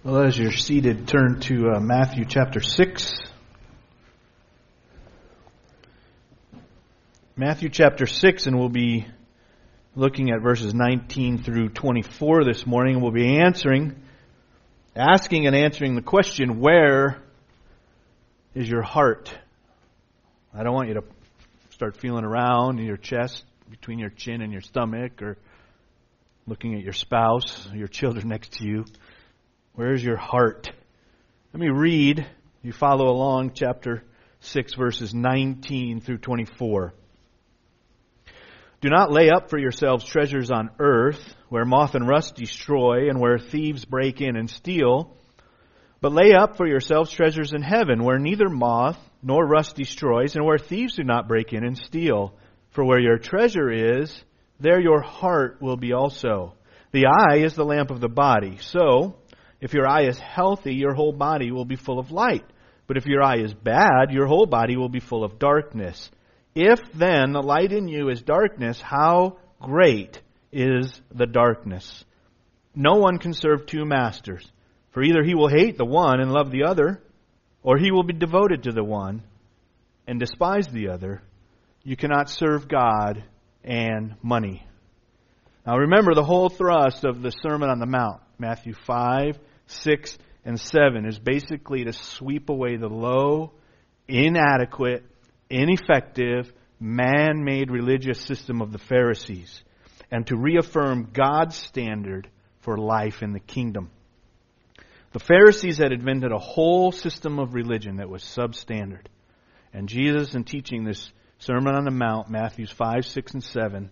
Well, as you're seated, turn to Matthew chapter 6. Matthew chapter 6, and we'll be looking at verses 19 through 24 this morning. We'll be asking and answering the question, where is your heart? I don't want you to start feeling around in your chest, between your chin and your stomach, or looking at your spouse, or your children next to you. Where's your heart? Let me read. You follow along, chapter 6, verses 19 through 24. Do not lay up for yourselves treasures on earth, where moth and rust destroy, and where thieves break in and steal. But lay up for yourselves treasures in heaven, where neither moth nor rust destroys, and where thieves do not break in and steal. For where your treasure is, there your heart will be also. The eye is the lamp of the body. So, if your eye is healthy, your whole body will be full of light. But if your eye is bad, your whole body will be full of darkness. If then the light in you is darkness, how great is the darkness? No one can serve two masters, for either he will hate the one and love the other, or he will be devoted to the one and despise the other. You cannot serve God and money. Now remember, the whole thrust of the Sermon on the Mount, Matthew 5, 6, and 7, is basically to sweep away the low, inadequate, ineffective, man-made religious system of the Pharisees, and to reaffirm God's standard for life in the kingdom. The Pharisees had invented a whole system of religion that was substandard. And Jesus, in teaching this Sermon on the Mount, Matthews 5, 6, and 7,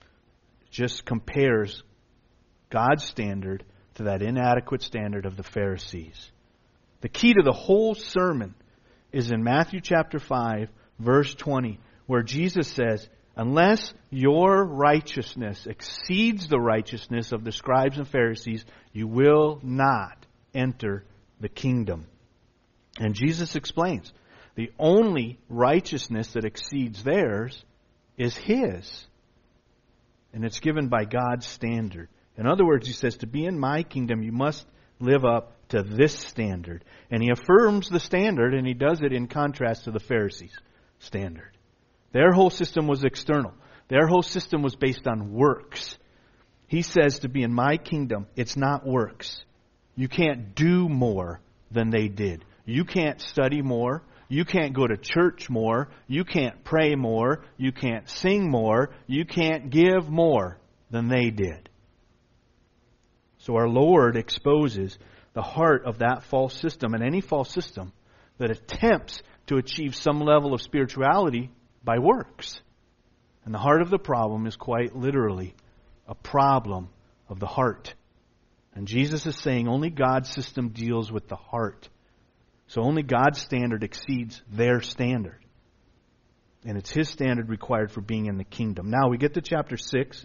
just compares God's standard to that inadequate standard of the Pharisees. The key to the whole sermon is in Matthew chapter 5, verse 20, where Jesus says, unless your righteousness exceeds the righteousness of the scribes and Pharisees, you will not enter the kingdom. And Jesus explains, the only righteousness that exceeds theirs is His. And it's given by God's standard. In other words, He says, to be in my kingdom, you must live up to this standard. And He affirms the standard, and He does it in contrast to the Pharisees' standard. Their whole system was external. Their whole system was based on works. He says, to be in my kingdom, it's not works. You can't do more than they did. You can't study more. You can't go to church more. You can't pray more. You can't sing more. You can't give more than they did. So our Lord exposes the heart of that false system, and any false system that attempts to achieve some level of spirituality by works. And the heart of the problem is quite literally a problem of the heart. And Jesus is saying only God's system deals with the heart. So only God's standard exceeds their standard. And it's His standard required for being in the kingdom. Now we get to chapter 6,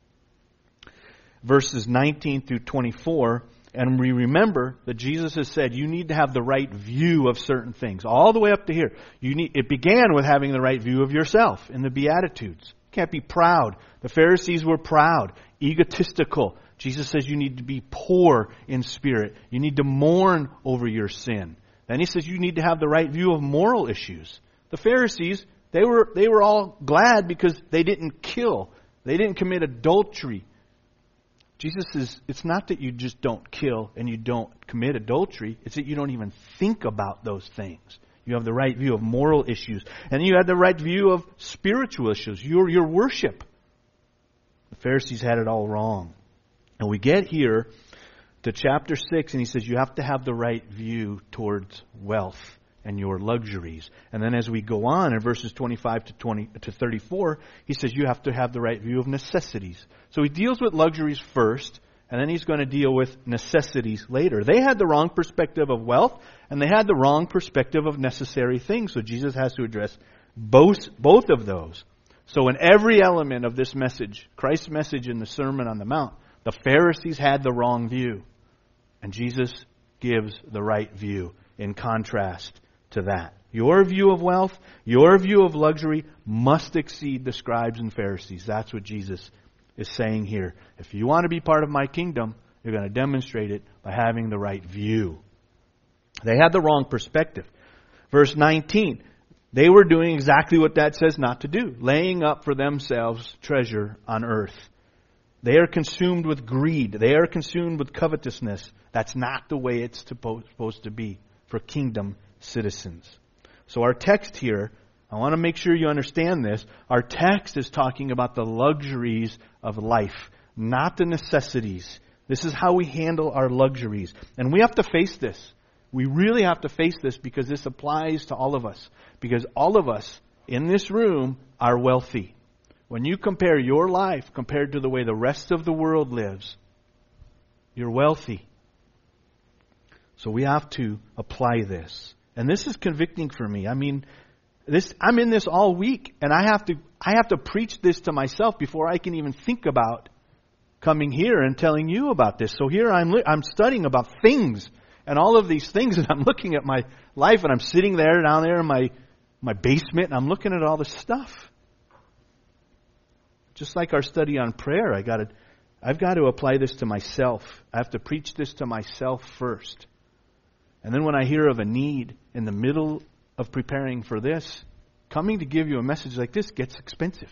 verses 19 through 24, and we remember that Jesus has said you need to have the right view of certain things. All the way up to here. It began with having the right view of yourself in the Beatitudes. You can't be proud. The Pharisees were proud, egotistical. Jesus says you need to be poor in spirit. You need to mourn over your sin. Then He says you need to have the right view of moral issues. The Pharisees, they were all glad because they didn't kill. They didn't commit adultery. Jesus says it's not that you just don't kill and you don't commit adultery. It's that you don't even think about those things. You have the right view of moral issues. And you have the right view of spiritual issues, your worship. The Pharisees had it all wrong. And we get here to chapter 6, and He says you have to have the right view towards wealth and your luxuries. And then as we go on in verses 25 to 34, He says you have to have the right view of necessities. So He deals with luxuries first, and then He's going to deal with necessities later. They had the wrong perspective of wealth, and they had the wrong perspective of necessary things. So Jesus has to address both of those. So in every element of this message, Christ's message in the Sermon on the Mount, the Pharisees had the wrong view. And Jesus gives the right view in contrast to that. Your view of wealth, your view of luxury must exceed the scribes and Pharisees. That's what Jesus is saying here. If you want to be part of my kingdom, You're going to demonstrate it by having the right view. They had the wrong perspective. Verse 19, they were doing exactly what that says not to do, laying up for themselves treasure on earth. They are consumed with greed. They are consumed with covetousness. That's not the way it's supposed to be for kingdom citizens. So our text here, I want to make sure you understand this. Our text is talking about the luxuries of life, not the necessities. This is how we handle our luxuries. And we have to face this. We really have to face this because this applies to all of us. Because all of us in this room are wealthy. When you compare your life compared to the way the rest of the world lives, you're wealthy. So we have to apply this. And this is convicting for me. I mean, I'm in this all week, and I have to preach this to myself before I can even think about coming here and telling you about this. So here I'm studying about things and all of these things, and I'm looking at my life, and I'm sitting there down there in my basement, and I'm looking at all this stuff. Just like our study on prayer, I've got to apply this to myself. I have to preach this to myself first. And then when I hear of a need in the middle of preparing for this, coming to give you a message like this gets expensive.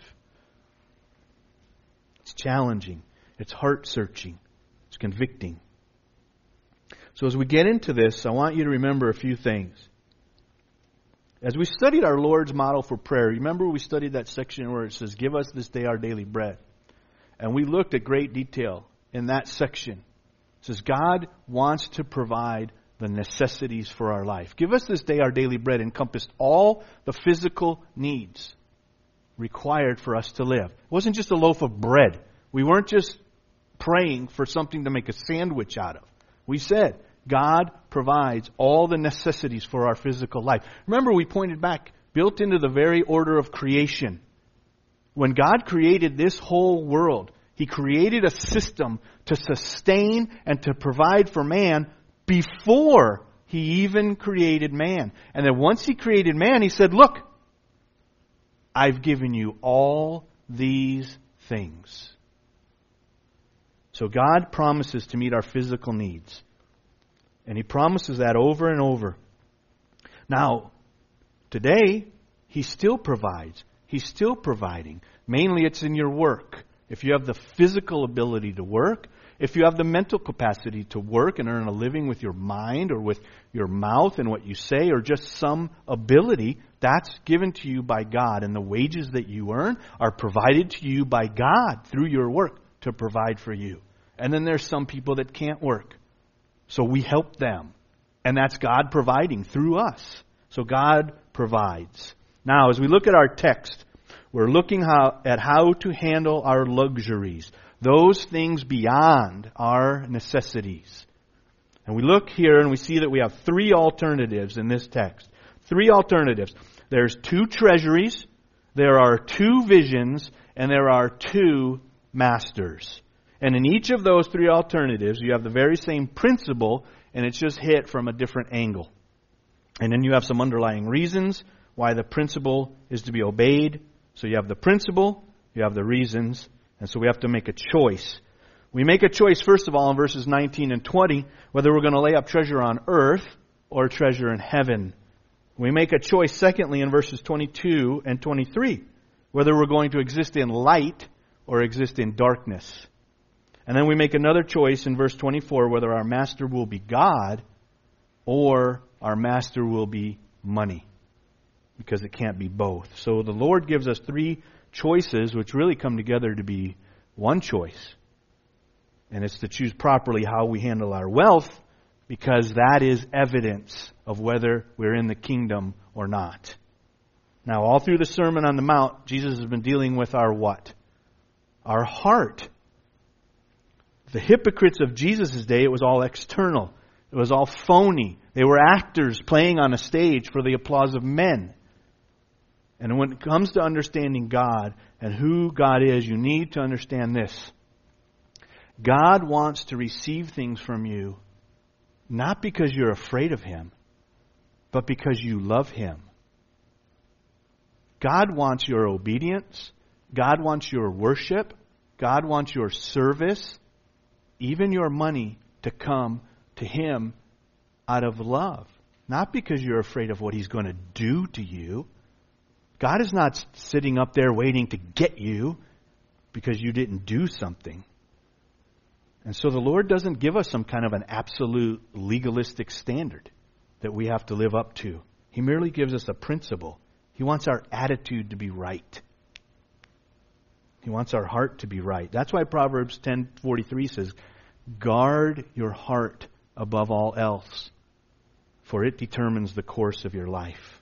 It's challenging. It's heart-searching. It's convicting. So as we get into this, I want you to remember a few things. As we studied our Lord's model for prayer, remember we studied that section where it says, "Give us this day our daily bread." And we looked at great detail in that section. It says God wants to provide the necessities for our life. Give us this day our daily bread encompassed all the physical needs required for us to live. It wasn't just a loaf of bread. We weren't just praying for something to make a sandwich out of. We said God provides all the necessities for our physical life. Remember, we pointed back, built into the very order of creation. When God created this whole world, He created a system to sustain and to provide for man before He even created man. And then once He created man, He said, "Look, I've given you all these things." So God promises to meet our physical needs. And He promises that over and over. Now, today, He still provides. He's still providing. Mainly it's in your work. If you have the physical ability to work, if you have the mental capacity to work and earn a living with your mind or with your mouth and what you say, or just some ability, that's given to you by God. And the wages that you earn are provided to you by God through your work to provide for you. And then there's some people that can't work. So we help them. And that's God providing through us. So God provides. Now, as we look at our text, we're looking at how to handle our luxuries. Those things beyond our necessities. And we look here and we see that we have three alternatives in this text. Three alternatives. There's two treasuries, there are two visions, and there are two masters. And in each of those three alternatives, you have the very same principle, and it's just hit from a different angle. And then you have some underlying reasons why the principle is to be obeyed. So you have the principle, you have the reasons, and so we have to make a choice. We make a choice, first of all, in verses 19 and 20, whether we're going to lay up treasure on earth or treasure in heaven. We make a choice, secondly, in verses 22 and 23, whether we're going to exist in light or exist in darkness. And then we make another choice in verse 24, whether our master will be God or our master will be money. Because it can't be both. So the Lord gives us three choices which really come together to be one choice. And it's to choose properly how we handle our wealth, because that is evidence of whether we're in the kingdom or not. Now, all through the Sermon on the Mount, Jesus has been dealing with our what? Our heart. The hypocrites of Jesus' day, it was all external. It was all phony. They were actors playing on a stage for the applause of men. And when it comes to understanding God and who God is, you need to understand this. God wants to receive things from you, not because you're afraid of Him, but because you love Him. God wants your obedience. God wants your worship. God wants your service. even your money, to come to Him out of love. Not because you're afraid of what He's going to do to you. God is not sitting up there waiting to get you because you didn't do something. And so the Lord doesn't give us some kind of an absolute legalistic standard that we have to live up to. He merely gives us a principle. He wants our attitude to be right. He wants our heart to be right. That's why Proverbs 10:43 says, guard your heart above all else, for it determines the course of your life.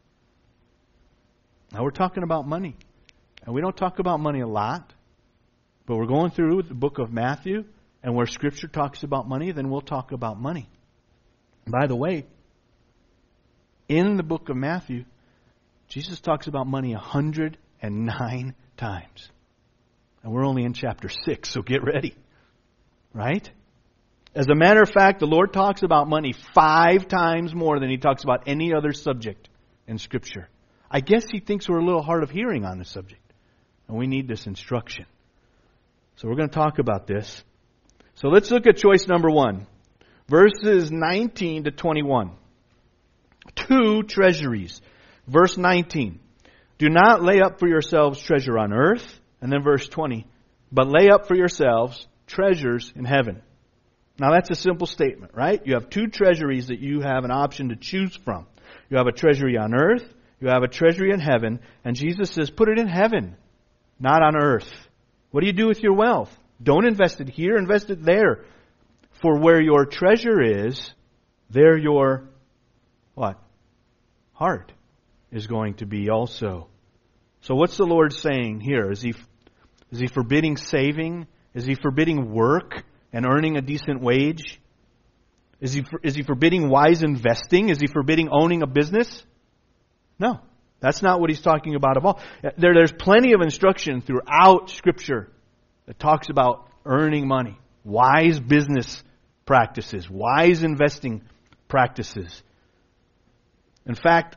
Now we're talking about money. And we don't talk about money a lot. But we're going through the book of Matthew, and where Scripture talks about money, then we'll talk about money. By the way, in the book of Matthew, Jesus talks about money 109 times. And we're only in chapter 6, so get ready. Right? As a matter of fact, the Lord talks about money 5 times more than He talks about any other subject in Scripture. I guess He thinks we're a little hard of hearing on this subject. And we need this instruction. So we're going to talk about this. So let's look at choice number 1. Verses 19 to 21. 2 treasuries. Verse 19. Do not lay up for yourselves treasure on earth. And then verse 20. But lay up for yourselves treasures in heaven. Now that's a simple statement, right? You have 2 treasuries that you have an option to choose from. You have a treasury on earth. You have a treasury in heaven. And Jesus says, put it in heaven, not on earth. What do you do with your wealth? Don't invest it here, invest it there. For where your treasure is, there your, what? Heart is going to be also. So what's the Lord saying here? Is He forbidding saving? Is He forbidding work and earning a decent wage? Is He forbidding wise investing? Is He forbidding owning a business? No. That's not what He's talking about at all. There's plenty of instruction throughout Scripture that talks about earning money, wise business practices, wise investing practices. In fact,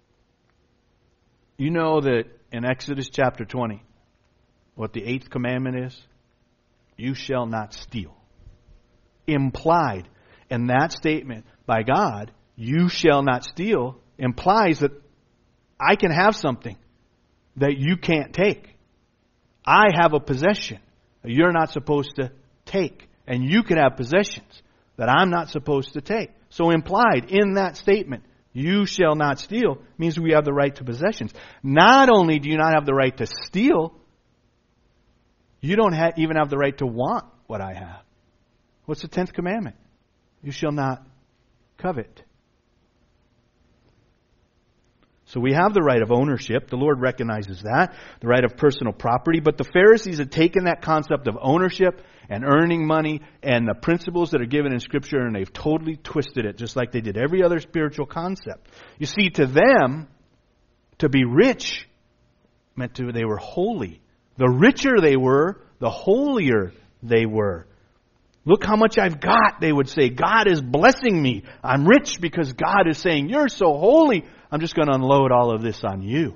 you know that in Exodus chapter 20, what the 8th commandment is? You shall not steal. Implied in that statement by God, you shall not steal, implies that I can have something that you can't take. I have a possession that you're not supposed to take. And you can have possessions that I'm not supposed to take. So implied in that statement, you shall not steal, means we have the right to possessions. Not only do you not have the right to steal, you don't even have the right to want what I have. What's the 10th commandment? You shall not covet. So we have the right of ownership. The Lord recognizes that. The right of personal property. But the Pharisees had taken that concept of ownership and earning money and the principles that are given in Scripture, and they've totally twisted it, just like they did every other spiritual concept. You see, to them, to be rich meant they were holy. The richer they were, the holier they were. Look how much I've got, they would say. God is blessing me. I'm rich because God is saying, you're so holy. I'm just going to unload all of this on you.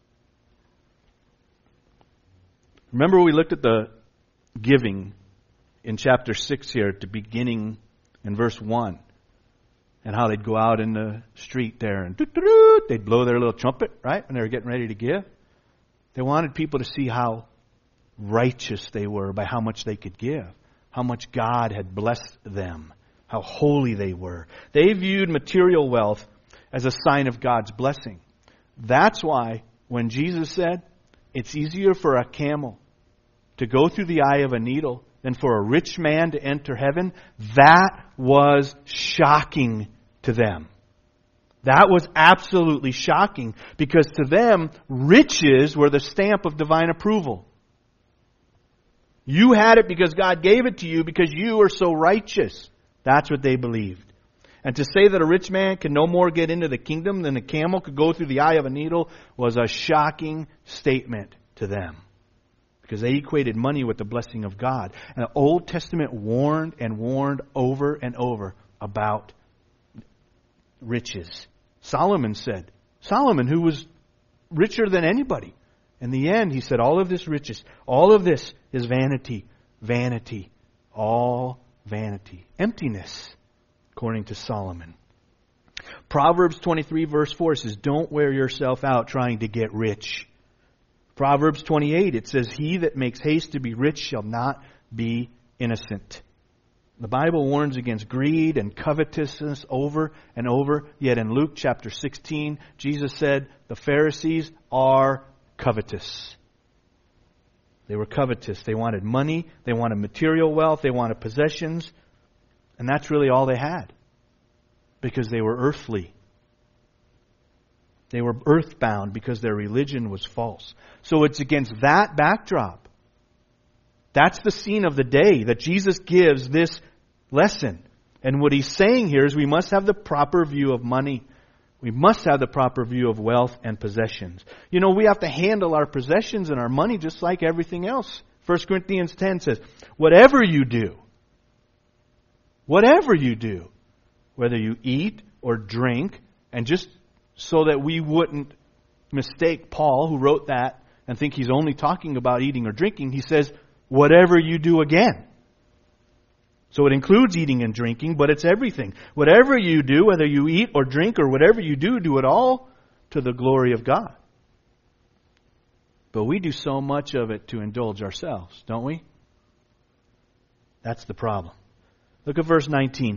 Remember we looked at the giving in chapter 6 here at the beginning in verse 1. And how they'd go out in the street there and they'd blow their little trumpet, right? When they were getting ready to give. They wanted people to see how righteous they were by how much they could give. How much God had blessed them. How holy they were. They viewed material wealth as a sign of God's blessing. That's why when Jesus said, it's easier for a camel to go through the eye of a needle than for a rich man to enter heaven, that was shocking to them. That was absolutely shocking because to them, riches were the stamp of divine approval. You had it because God gave it to you because you are so righteous. That's what they believed. And to say that a rich man can no more get into the kingdom than a camel could go through the eye of a needle was a shocking statement to them. Because they equated money with the blessing of God. And the Old Testament warned and warned over and over about riches. Solomon, who was richer than anybody. In the end, he said, all of this riches, all of this is vanity, vanity All vanity. Emptiness, according to Solomon. Proverbs 23 verse 4 says, don't wear yourself out trying to get rich. Proverbs 28, it says, he that makes haste to be rich shall not be innocent. The Bible warns against greed and covetousness over and over. Yet in Luke chapter 16, Jesus said, the Pharisees are covetous. They were covetous. They wanted money. They wanted material wealth. They wanted possessions. And that's really all they had. Because they were earthly. They were earthbound because their religion was false. So it's against that backdrop. That's the scene of the day that Jesus gives this lesson. And what he's saying here is we must have the proper view of money. We must have the proper view of wealth and possessions. You know, we have to handle our possessions and our money just like everything else. 1 Corinthians 10 says, whatever you do, whether you eat or drink, and just so that we wouldn't mistake Paul, who wrote that, and think he's only talking about eating or drinking, he says, whatever you do again. So it includes eating and drinking, but it's everything. Whatever you do, whether you eat or drink or whatever you do it all to the glory of God. But we do so much of it to indulge ourselves, don't we? That's the problem. Look at verse 19.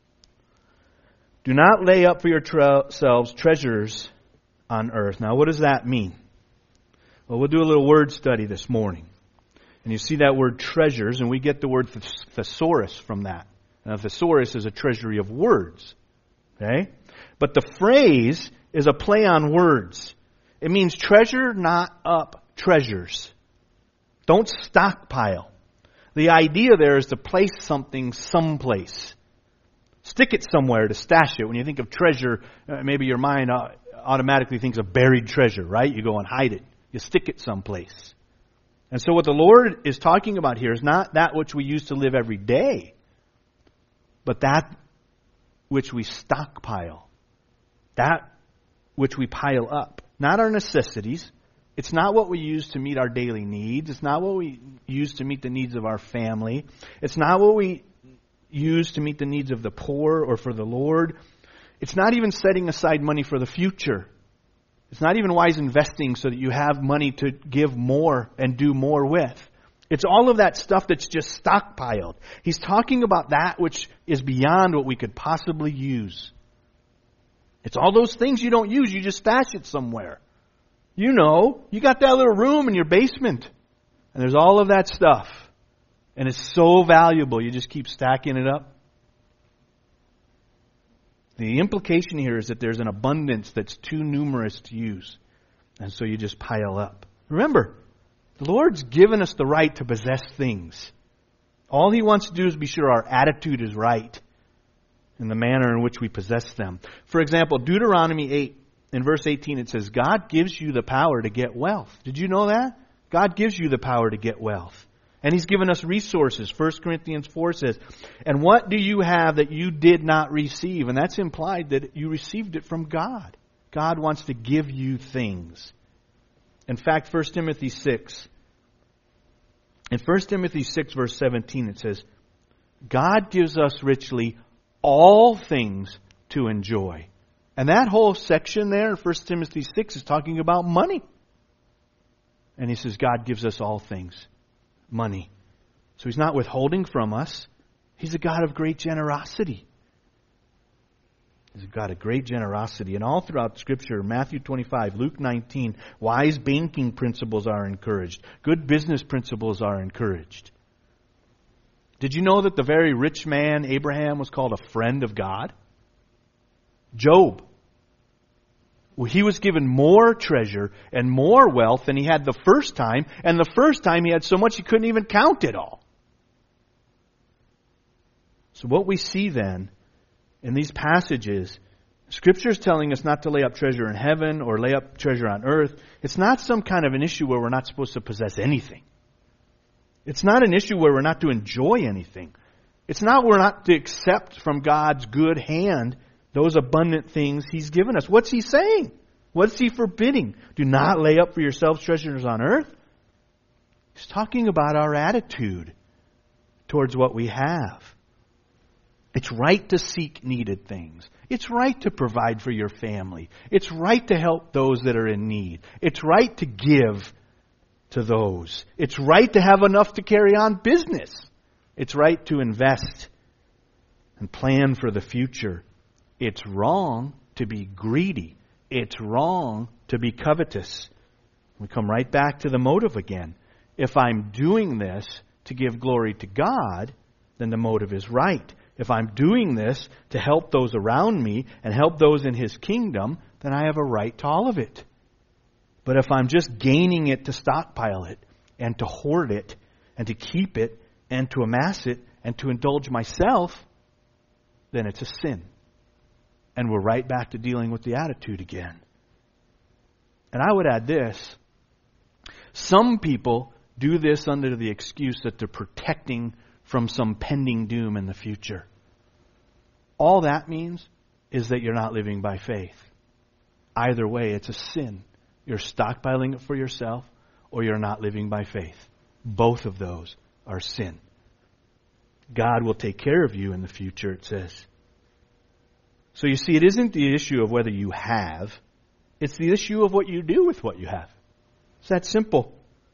Do not lay up for yourselves treasures on earth. Now, what does that mean? Well, we'll do a little word study this morning. And you see that word treasures, and we get the word thesaurus from that. Now, thesaurus is a treasury of words. Okay? But the phrase is a play on words. It means treasure not up treasures. Don't stockpile. The idea there is to place something someplace. Stick it somewhere to stash it. When you think of treasure, maybe your mind automatically thinks of buried treasure, right? You go and hide it. You stick it someplace. And so what the Lord is talking about here is not that which we use to live every day, but that which we stockpile. That which we pile up. Not our necessities. It's not what we use to meet our daily needs. It's not what we use to meet the needs of our family. It's not what we use to meet the needs of the poor or for the Lord. It's not even setting aside money for the future. It's not even wise investing so that you have money to give more and do more with. It's all of that stuff that's just stockpiled. He's talking about that which is beyond what we could possibly use. It's all those things you don't use. You just stash it somewhere. You know, you got that little room in your basement. And there's all of that stuff. And it's so valuable. You just keep stacking it up. The implication here is that there's an abundance that's too numerous to use. And so you just pile up. Remember, the Lord's given us the right to possess things. All He wants to do is be sure our attitude is right in the manner in which we possess them. For example, Deuteronomy 8, in verse 18, it says, God gives you the power to get wealth. Did you know that? God gives you the power to get wealth. And He's given us resources. 1 Corinthians 4 says, and what do you have that you did not receive? And that's implied that you received it from God. God wants to give you things. In fact, 1 Timothy 6. In 1 Timothy 6 verse 17 it says, God gives us richly all things to enjoy. And that whole section there in 1 Timothy 6 is talking about money. And he says God gives us all things. Money. So He's not withholding from us. He's a God of great generosity. He's a God of great generosity. And all throughout Scripture, Matthew 25, Luke 19, wise banking principles are encouraged. Good business principles are encouraged. Did you know that the very rich man, Abraham, was called a friend of God? Job. Well, he was given more treasure and more wealth than he had the first time. And the first time he had so much he couldn't even count it all. So what we see then in these passages, Scripture is telling us not to lay up treasure in heaven or lay up treasure on earth. It's not some kind of an issue where we're not supposed to possess anything. It's not an issue where we're not to enjoy anything. It's not we're not to accept from God's good hand those abundant things He's given us. What's He saying? What's He forbidding? Do not lay up for yourselves treasures on earth. He's talking about our attitude towards what we have. It's right to seek needed things. It's right to provide for your family. It's right to help those that are in need. It's right to give to those. It's right to have enough to carry on business. It's right to invest and plan for the future. It's wrong to be greedy. It's wrong to be covetous. We come right back to the motive again. If I'm doing this to give glory to God, then the motive is right. If I'm doing this to help those around me and help those in His kingdom, then I have a right to all of it. But if I'm just gaining it to stockpile it and to hoard it and to keep it and to amass it and to indulge myself, then it's a sin. And we're right back to dealing with the attitude again. And I would add this. Some people do this under the excuse that they're protecting from some pending doom in the future. All that means is that you're not living by faith. Either way, it's a sin. You're stockpiling it for yourself, or you're not living by faith. Both of those are sin. God will take care of you in the future, it says. So you see, it isn't the issue of whether you have. It's the issue of what you do with what you have. It's that simple.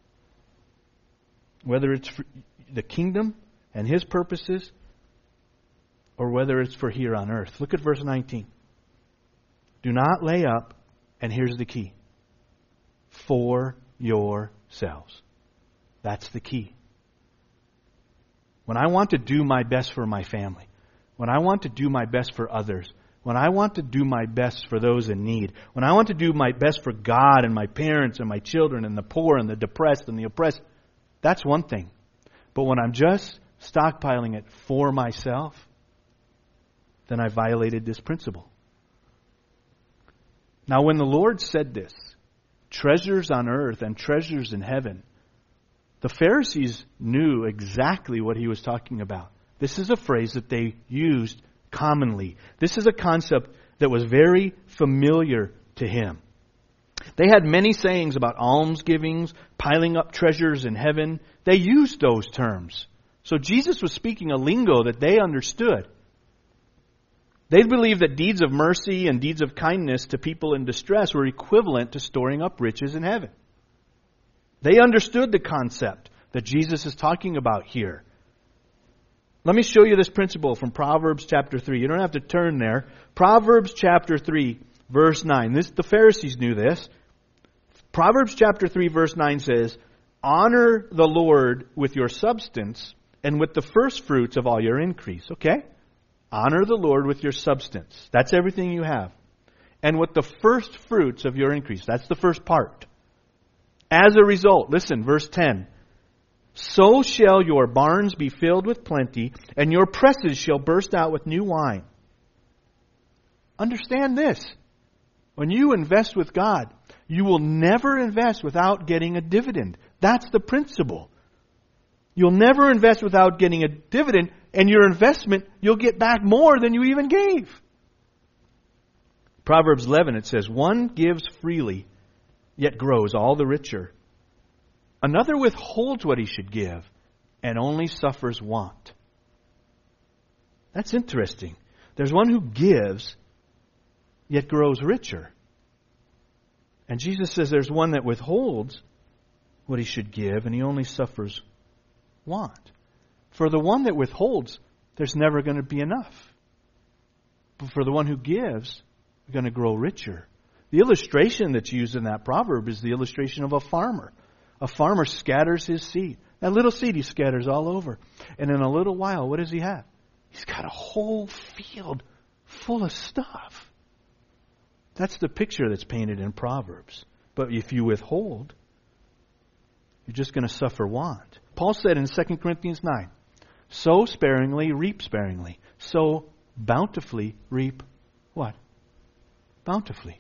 Whether it's for the kingdom and His purposes, or whether it's for here on earth. Look at verse 19. Do not lay up, and here's the key, for yourselves. That's the key. When I want to do my best for my family, when I want to do my best for others, when I want to do my best for those in need, when I want to do my best for God and my parents and my children and the poor and the depressed and the oppressed, that's one thing. But when I'm just stockpiling it for myself, then I violated this principle. Now, when the Lord said this, treasures on earth and treasures in heaven, the Pharisees knew exactly what He was talking about. This is a phrase that they used commonly. This is a concept that was very familiar to Him. They had many sayings about almsgivings, piling up treasures in heaven. They used those terms. So Jesus was speaking a lingo that they understood. They believed that deeds of mercy and deeds of kindness to people in distress were equivalent to storing up riches in heaven. They understood the concept that Jesus is talking about here. Let me show you this principle from Proverbs chapter 3. You don't have to turn there. Proverbs chapter 3, verse 9. The Pharisees knew this. Proverbs chapter 3, verse 9 says, honor the Lord with your substance and with the first fruits of all your increase. Okay? Honor the Lord with your substance. That's everything you have. And with the first fruits of your increase. That's the first part. As a result, listen, verse 10. So shall your barns be filled with plenty, and your presses shall burst out with new wine. Understand this. When you invest with God, you will never invest without getting a dividend. That's the principle. You'll never invest without getting a dividend, and your investment, you'll get back more than you even gave. Proverbs 11, it says, one gives freely, yet grows all the richer. Another withholds what he should give, and only suffers want. That's interesting. There's one who gives, yet grows richer. And Jesus says there's one that withholds what he should give, and he only suffers want. For the one that withholds, there's never going to be enough. But for the one who gives, you're going to grow richer. The illustration that's used in that proverb is the illustration of a farmer. A farmer scatters his seed. That little seed he scatters all over. And in a little while, what does he have? He's got a whole field full of stuff. That's the picture that's painted in Proverbs. But if you withhold, you're just going to suffer want. Paul said in 2 Corinthians 9, sow sparingly, reap sparingly. Sow bountifully, reap what? Bountifully.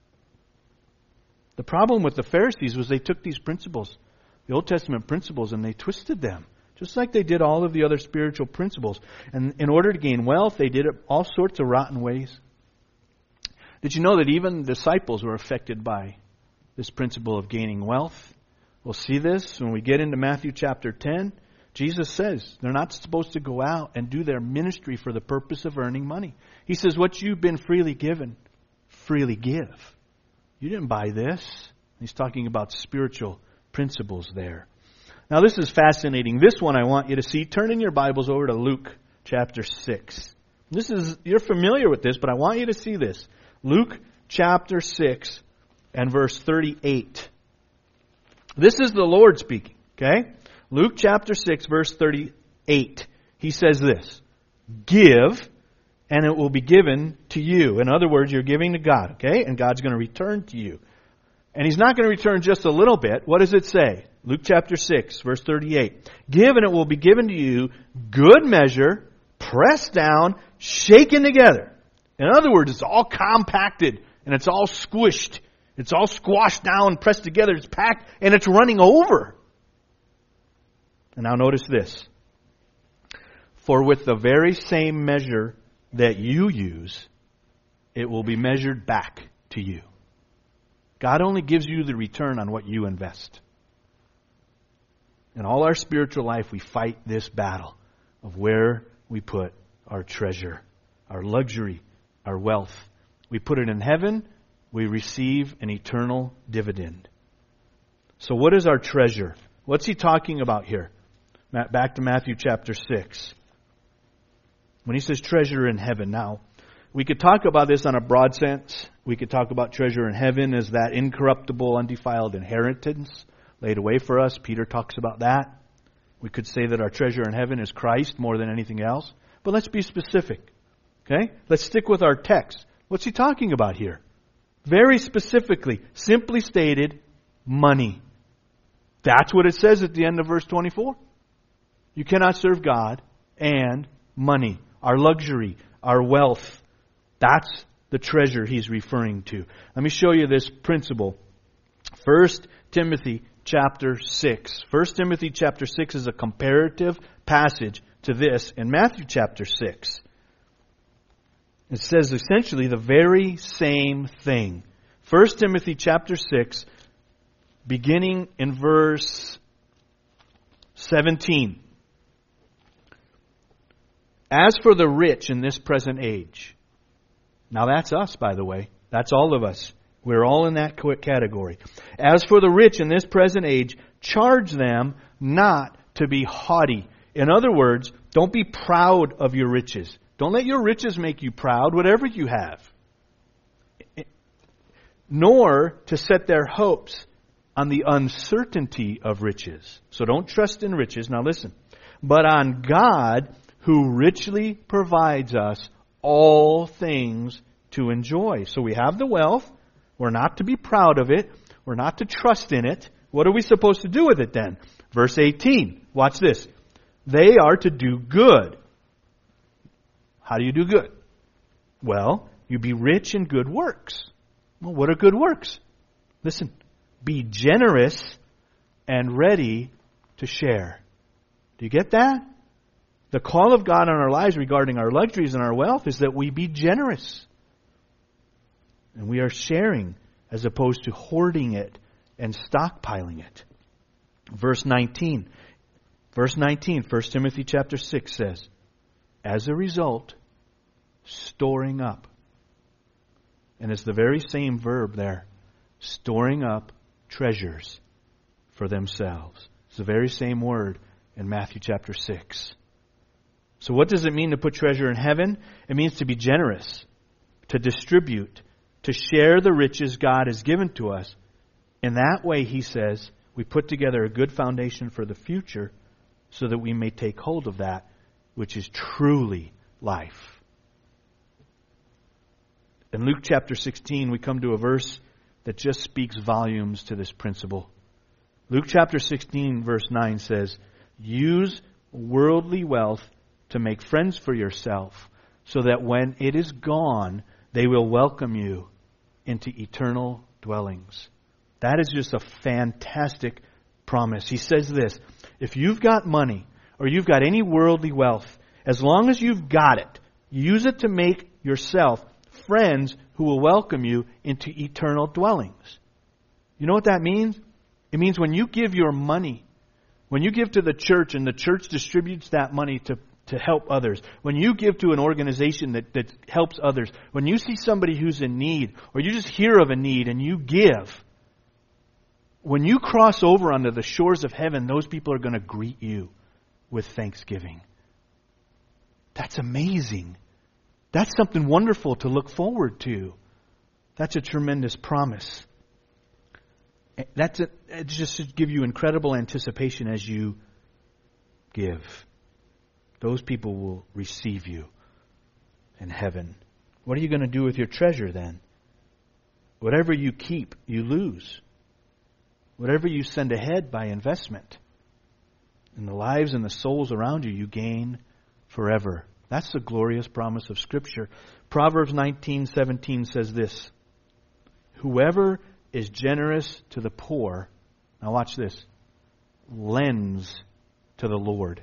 The problem with the Pharisees was they took these principles, the Old Testament principles, and they twisted them. Just like they did all of the other spiritual principles. And in order to gain wealth, they did it all sorts of rotten ways. Did you know that even disciples were affected by this principle of gaining wealth? We'll see this when we get into Matthew chapter 10. Jesus says they're not supposed to go out and do their ministry for the purpose of earning money. He says, what you've been freely given, freely give. You didn't buy this. He's talking about spiritual principles there. Now this is fascinating. This one I want you to see. Turn in your Bibles over to Luke chapter 6. You're familiar with this, but I want you to see this. Luke chapter 6 and verse 38. This is the Lord speaking, okay? Luke chapter 6 verse 38. He says this, give and it will be given to you. In other words, you're giving to God, okay? And God's going to return to you. And He's not going to return just a little bit. What does it say? Luke chapter 6, verse 38. Give and it will be given to you, good measure, pressed down, shaken together. In other words, it's all compacted and it's all squished. It's all squashed down, pressed together, it's packed, and it's running over. And now notice this. For with the very same measure that you use, it will be measured back to you. God only gives you the return on what you invest. In all our spiritual life, we fight this battle of where we put our treasure, our luxury, our wealth. We put it in heaven, we receive an eternal dividend. So what is our treasure? What's he talking about here? Back to Matthew chapter 6. When he says treasure in heaven, now, we could talk about this on a broad sense. We could talk about treasure in heaven as that incorruptible, undefiled inheritance laid away for us. Peter talks about that. We could say that our treasure in heaven is Christ more than anything else. But let's be specific. Okay? Let's stick with our text. What's he talking about here? Very specifically, simply stated, money. That's what it says at the end of verse 24. You cannot serve God and money. Our luxury, our wealth. That's the treasure he's referring to. Let me show you this principle. 1 Timothy chapter 6. 1 Timothy chapter 6 is a comparative passage to this in Matthew chapter 6. It says essentially the very same thing. 1 Timothy chapter 6, beginning in verse 17. As for the rich in this present age. Now that's us, by the way. That's all of us. We're all in that category. As for the rich in this present age, charge them not to be haughty. In other words, don't be proud of your riches. Don't let your riches make you proud, whatever you have. Nor to set their hopes on the uncertainty of riches. So don't trust in riches. Now listen. But on God, who richly provides us all things to enjoy. So we have the wealth. We're not to be proud of it. We're not to trust in it. What are we supposed to do with it then? Verse 18. Watch this. They are to do good. How do you do good? Well, you be rich in good works. Well, what are good works? Listen. Be generous and ready to share. Do you get that? The call of God on our lives regarding our luxuries and our wealth is that we be generous. And we are sharing as opposed to hoarding it and stockpiling it. Verse 19. Verse 19, 1 Timothy chapter 6 says, as a result, storing up. And it's the very same verb there. Storing up treasures for themselves. It's the very same word in Matthew chapter 6. So what does it mean to put treasure in heaven? It means to be generous, to distribute, to share the riches God has given to us. In that way, he says, we put together a good foundation for the future so that we may take hold of that which is truly life. In Luke chapter 16, we come to a verse that just speaks volumes to this principle. Luke chapter 16, verse 9 says, use worldly wealth to make friends for yourself, so that when it is gone, they will welcome you into eternal dwellings. That is just a fantastic promise. He says this, if you've got money, or you've got any worldly wealth, as long as you've got it, use it to make yourself friends who will welcome you into eternal dwellings. You know what that means? It means when you give your money When you give to the church and the church distributes that money to help others, when you give to an organization that helps others, when you see somebody who's in need, or you just hear of a need and you give, when you cross over onto the shores of heaven, those people are going to greet you with thanksgiving. That's amazing. That's something wonderful to look forward to. That's a tremendous promise. It just should give you incredible anticipation as you give. Those people will receive you in heaven. What are you going to do with your treasure then? Whatever you keep, you lose. Whatever you send ahead by investment in the lives and the souls around you, you gain forever. That's the glorious promise of Scripture. Proverbs 19:17 says this: whoever is generous to the poor, now watch this, lends to the Lord.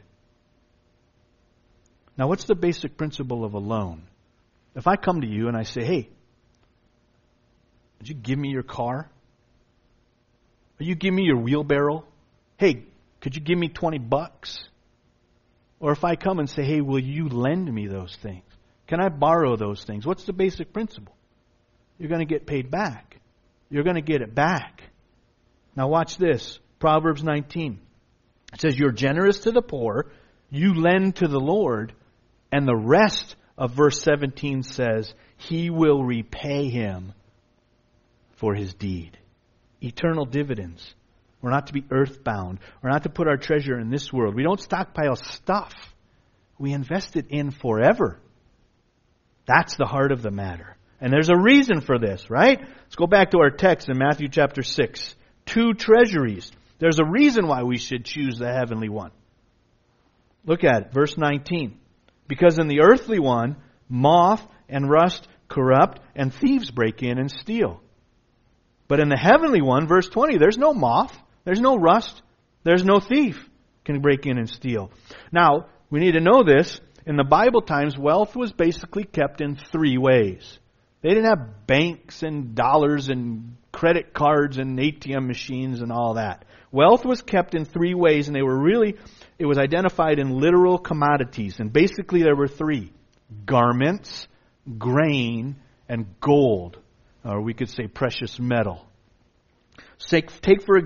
Now what's the basic principle of a loan? If I come to you and I say, hey, would you give me your car? Will you give me your wheelbarrow? Hey, could you give me $20? Or if I come and say, hey, will you lend me those things? Can I borrow those things? What's the basic principle? You're going to get paid back. You're going to get it back. Now watch this. Proverbs 19. It says, you're generous to the poor, you lend to the Lord, and the rest of verse 17 says, He will repay him for his deed. Eternal dividends. We're not to be earthbound. We're not to put our treasure in this world. We don't stockpile stuff. We invest it in forever. That's the heart of the matter. And there's a reason for this, right? Let's go back to our text in Matthew chapter 6. 2 treasuries. There's a reason why we should choose the heavenly one. Look at it, verse 19. Because in the earthly one, moth and rust corrupt, and thieves break in and steal. But in the heavenly one, verse 20, there's no moth, there's no rust, there's no thief can break in and steal. Now, we need to know this. In the Bible times, wealth was basically kept in 3 ways. They didn't have banks and dollars and credit cards and ATM machines and all that. Wealth was kept in 3 ways, and it was identified in literal commodities. And basically there were 3. Garments, grain, and gold. Or we could say precious metal. Take for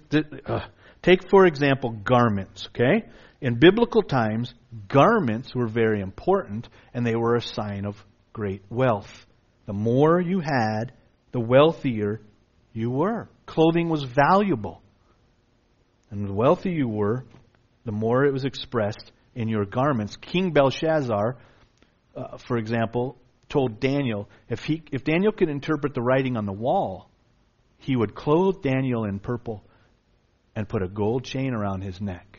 example garments, okay? In biblical times, garments were very important, and they were a sign of great wealth. The more you had, the wealthier you were. Clothing was valuable. And the wealthier you were, the more it was expressed in your garments. King Belshazzar, for example, told Daniel, if Daniel could interpret the writing on the wall, he would clothe Daniel in purple and put a gold chain around his neck.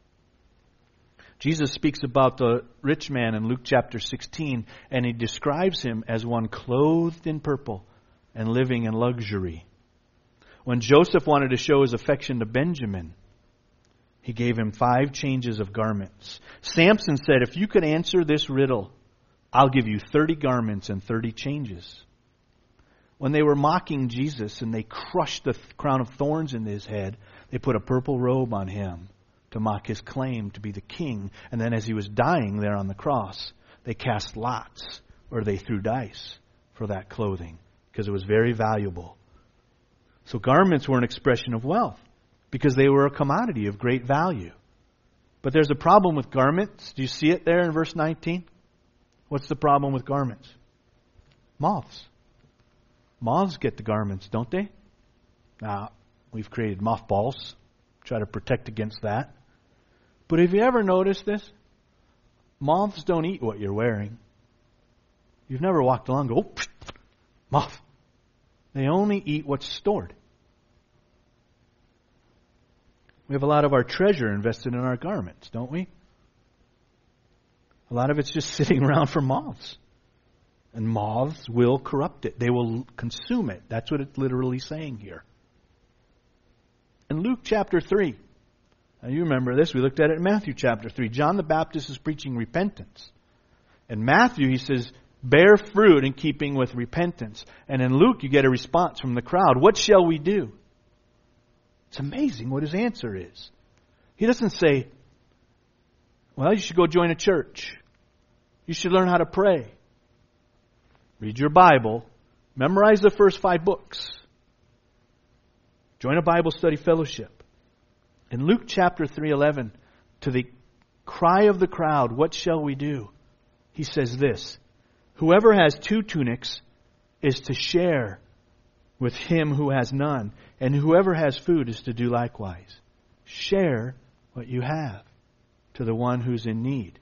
Jesus speaks about the rich man in Luke chapter 16, and he describes him as one clothed in purple and living in luxury. When Joseph wanted to show his affection to Benjamin, he gave him 5 changes of garments. Samson said, if you could answer this riddle, I'll give you 30 garments and 30 changes. When they were mocking Jesus and they crushed the crown of thorns in his head, they put a purple robe on him to mock his claim to be the king. And then as he was dying there on the cross, they cast lots, or they threw dice for that clothing, because it was very valuable. So garments were an expression of wealth, because they were a commodity of great value. But there's a problem with garments. Do you see it there in verse 19? What's the problem with garments? Moths. Moths get the garments, don't they? Now, we've created mothballs. Try to protect against that. But have you ever noticed this? Moths don't eat what you're wearing. You've never walked along and go, oh, moth. They only eat what's stored. We have a lot of our treasure invested in our garments, don't we? A lot of it's just sitting around for moths. And moths will corrupt it. They will consume it. That's what it's literally saying here. In Luke chapter 3, now you remember this, we looked at it in Matthew chapter 3. John the Baptist is preaching repentance. In Matthew, he says, bear fruit in keeping with repentance. And in Luke, you get a response from the crowd. What shall we do? It's amazing what his answer is. He doesn't say, well, you should go join a church. You should learn how to pray. Read your Bible. Memorize the first 5 books. Join a Bible study fellowship. In Luke chapter 3:11, to the cry of the crowd, what shall we do? He says this, whoever has 2 tunics is to share with him who has none, and whoever has food is to do likewise. Share what you have to the one who's in need.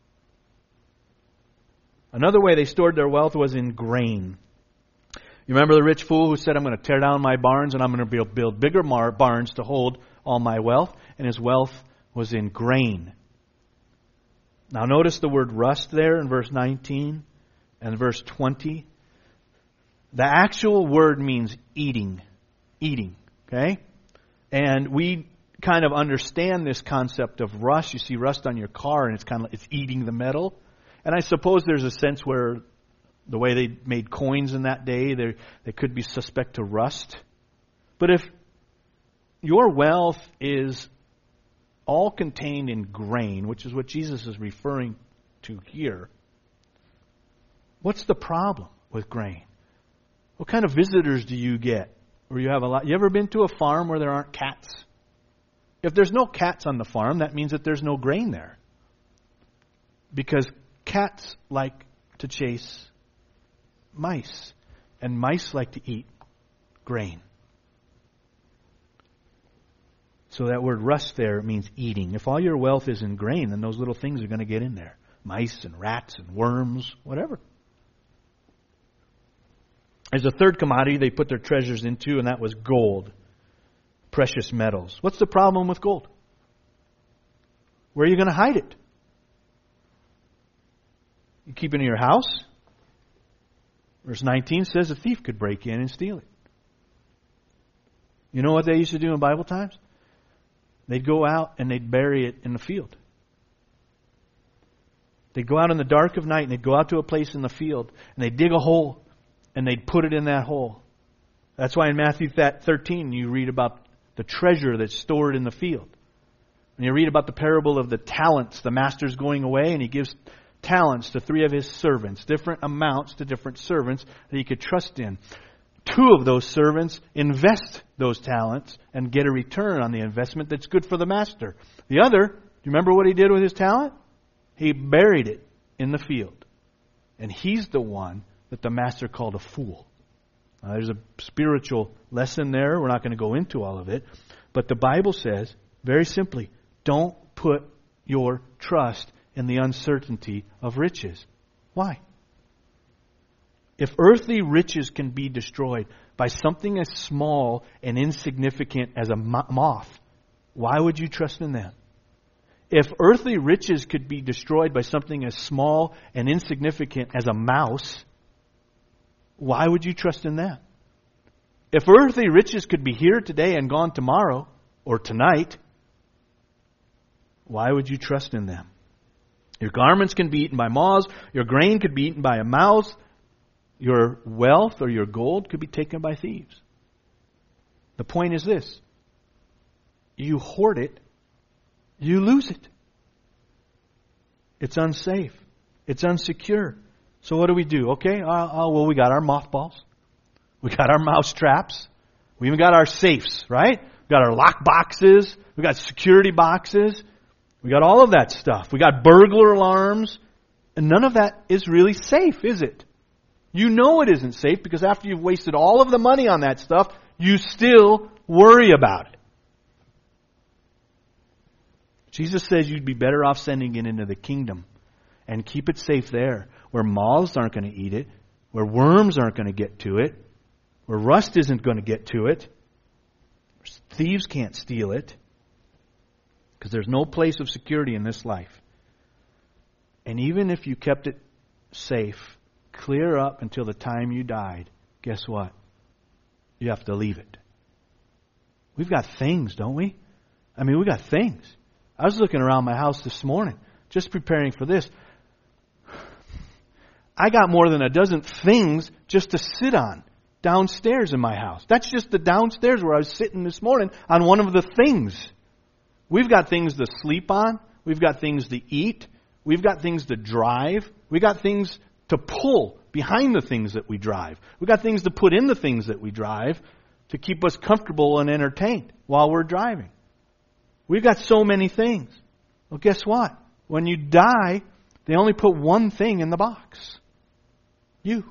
Another way they stored their wealth was in grain. You remember the rich fool who said, I'm going to tear down my barns and I'm going to build bigger barns to hold all my wealth? And his wealth was in grain. Now notice the word rust there in verse 19 and verse 20. The actual word means eating. Eating. Okay? And we kind of understand this concept of rust. You see rust on your car and it's eating the metal. And I suppose there's a sense where the way they made coins in that day, they could be suspect to rust. But if your wealth is all contained in grain, which is what Jesus is referring to here, what's the problem with grain? What kind of visitors do you get? Or you have a lot. You ever been to a farm where there aren't cats? If there's no cats on the farm, that means that there's no grain there. Because cats like to chase mice, and mice like to eat grain. So that word rust there means eating. If all your wealth is in grain, then those little things are going to get in there. Mice and rats and worms, whatever. There's a third commodity they put their treasures into, and that was gold. Precious metals. What's the problem with gold? Where are you going to hide it? You keep it in your house? Verse 19 says a thief could break in and steal it. You know what they used to do in Bible times? They'd go out and they'd bury it in the field. They'd go out in the dark of night and they'd go out to a place in the field and they'd dig a hole and they'd put it in that hole. That's why in Matthew 13 you read about the treasure that's stored in the field. And you read about the parable of the talents. The master's going away and he gives talents to 3 of his servants, different amounts to different servants that he could trust in. 2 of those servants invest those talents and get a return on the investment that's good for the master. The other, do you remember what he did with his talent? He buried it in the field. And he's the one that the master called a fool. Now, there's a spiritual lesson there. We're not going to go into all of it. But the Bible says, very simply, don't put your trust in the uncertainty of riches. Why? If earthly riches can be destroyed by something as small and insignificant as a moth, why would you trust in them? If earthly riches could be destroyed by something as small and insignificant as a mouse, why would you trust in that? If earthly riches could be here today and gone tomorrow or tonight, why would you trust in them? Your garments can be eaten by moths. Your grain could be eaten by a mouse. Your wealth or your gold could be taken by thieves. The point is this. You hoard it, you lose it. It's unsafe. It's unsecure. So what do we do? Okay, well, we got our mothballs. We got our mouse traps. We even got our safes, right? We got our lock boxes. We got security boxes. We got all of that stuff. We got burglar alarms. And none of that is really safe, is it? You know it isn't safe because after you've wasted all of the money on that stuff, you still worry about it. Jesus says you'd be better off sending it into the kingdom and keep it safe there, where moths aren't going to eat it, where worms aren't going to get to it, where rust isn't going to get to it, where thieves can't steal it, because there's no place of security in this life. And even if you kept it safe, clear up until the time you died, guess what? You have to leave it. We've got things, don't we? I mean, we got things. I was looking around my house this morning, just preparing for this. I got more than a dozen things just to sit on downstairs in my house. That's just the downstairs where I was sitting this morning on one of the things. We've got things to sleep on. We've got things to eat. We've got things to drive. We've got things to pull behind the things that we drive. We've got things to put in the things that we drive to keep us comfortable and entertained while we're driving. We've got so many things. Well, guess what? When you die, they only put one thing in the box. You.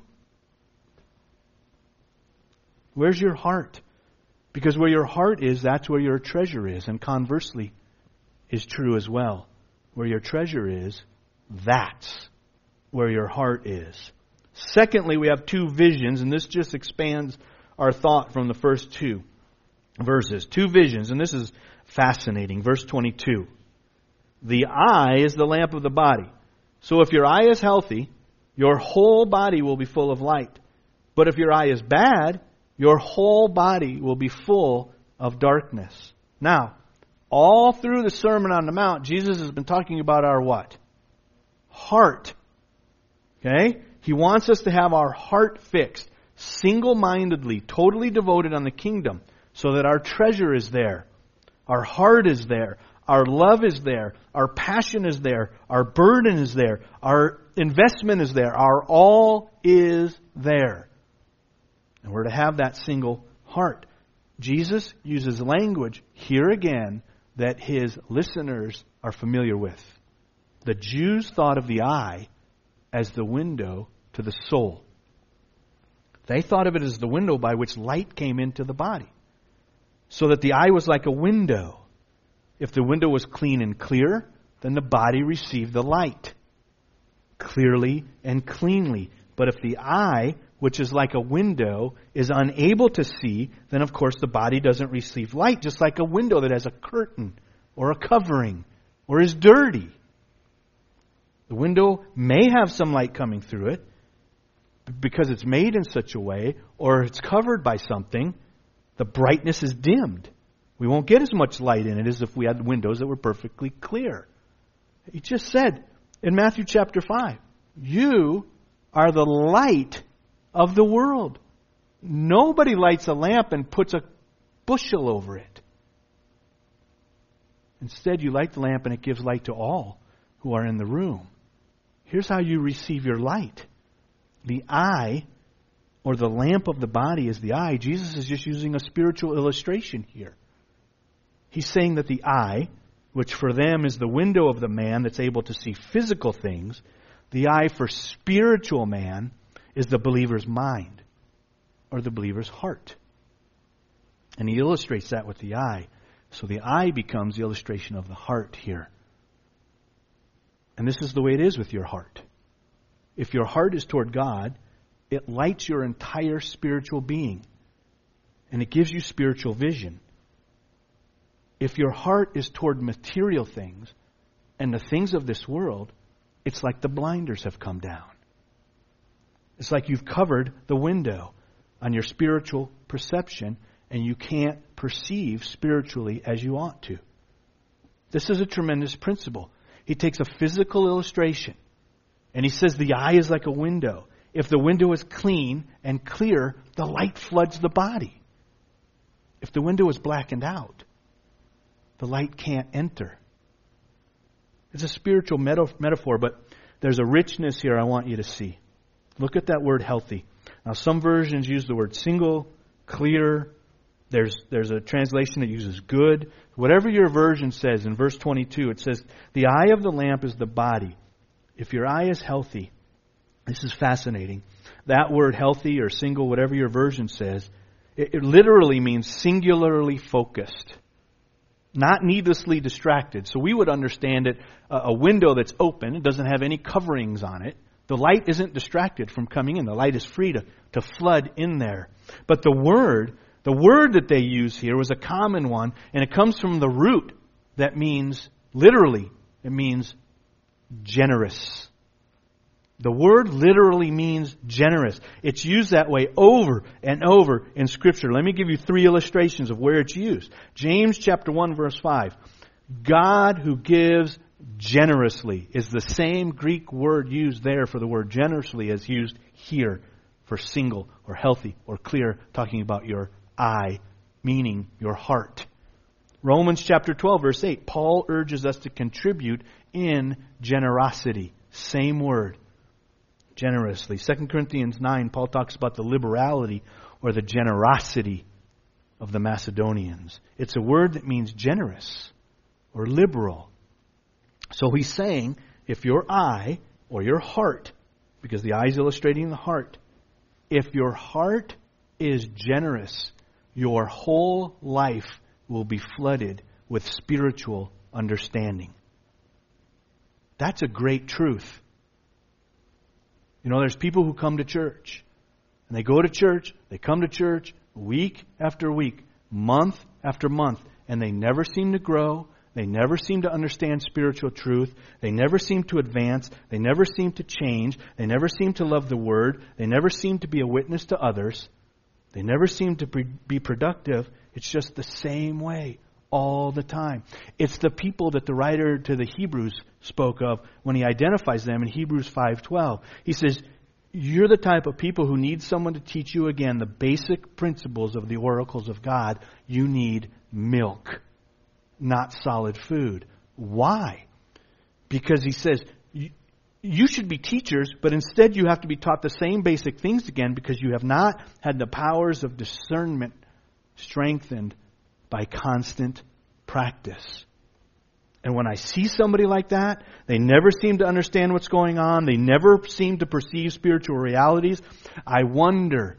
Where's your heart? Because where your heart is, that's where your treasure is. And conversely is true as well. Where your treasure is, that's where your heart is. Secondly, we have two visions, and this just expands our thought from the first two verses. Two visions, and this is fascinating. Verse 22. The eye is the lamp of the body. So if your eye is healthy, your whole body will be full of light. But if your eye is bad, your whole body will be full of darkness. Now, all through the Sermon on the Mount, Jesus has been talking about our what? Heart. Okay? He wants us to have our heart fixed, single-mindedly, totally devoted on the kingdom, so that our treasure is there. Our heart is there. Our love is there. Our passion is there. Our burden is there. Our investment is there. Our all is there. And we're to have that single heart. Jesus uses language here again that his listeners are familiar with. The Jews thought of the eye as the window to the soul. They thought of it as the window by which light came into the body. So that the eye was like a window. If the window was clean and clear, then the body received the light clearly and cleanly. But if the eye, which is like a window, is unable to see, then of course the body doesn't receive light, just like a window that has a curtain or a covering or is dirty. The window may have some light coming through it because it's made in such a way, or it's covered by something. The brightness is dimmed. We won't get as much light in it as if we had windows that were perfectly clear. He just said in Matthew chapter 5, you are the light of the world. Nobody lights a lamp and puts a bushel over it. Instead, you light the lamp and it gives light to all who are in the room. Here's how you receive your light. The eye, or the lamp of the body, is the eye. Jesus is just using a spiritual illustration here. He's saying that the eye, which for them is the window of the man that's able to see physical things, the eye for spiritual man is the believer's mind, or the believer's heart. And he illustrates that with the eye. So the eye becomes the illustration of the heart here. And this is the way it is with your heart. If your heart is toward God, it lights your entire spiritual being. And it gives you spiritual vision. If your heart is toward material things and the things of this world, it's like the blinders have come down. It's like you've covered the window on your spiritual perception and you can't perceive spiritually as you ought to. This is a tremendous principle. He takes a physical illustration and he says the eye is like a window. If the window is clean and clear, the light floods the body. If the window is blackened out, the light can't enter. It's a spiritual metaphor, but there's a richness here I want you to see. Look at that word healthy. Now, some versions use the word single, clear. There's a translation that uses good. Whatever your version says, in verse 22, it says, the eye of the lamp is the body. If your eye is healthy, this is fascinating. That word healthy or single, whatever your version says, it literally means singularly focused. Not needlessly distracted. So we would understand it, a window that's open, it doesn't have any coverings on it. The light isn't distracted from coming in. The light is free to flood in there. But the word that they use here was a common one, and it comes from the root that means, literally, it means generous. The word literally means generous. It's used that way over and over in Scripture. Let me give you 3 illustrations of where it's used. James chapter 1 verse 5. God who gives generously is the same Greek word used there for the word generously as used here for single or healthy or clear, talking about your eye, meaning your heart. Romans chapter 12, verse 8, Paul urges us to contribute in generosity. Same word, generously. 2 Corinthians 9, Paul talks about the liberality or the generosity of the Macedonians. It's a word that means generous or liberal. So he's saying, if your eye or your heart, because the eye is illustrating the heart, if your heart is generous, your whole life will be flooded with spiritual understanding. That's a great truth. You know, there's people who come to church, and they go to church, they come to church week after week, month after month, and they never seem to grow. They never seem to understand spiritual truth. They never seem to advance. They never seem to change. They never seem to love the Word. They never seem to be a witness to others. They never seem to be productive. It's just the same way all the time. It's the people that the writer to the Hebrews spoke of when he identifies them in Hebrews 5:12. He says, you're the type of people who need someone to teach you again the basic principles of the oracles of God. You need milk, not solid food. Why? Because he says, you should be teachers, but instead you have to be taught the same basic things again because you have not had the powers of discernment strengthened by constant practice. And when I see somebody like that, they never seem to understand what's going on. They never seem to perceive spiritual realities. I wonder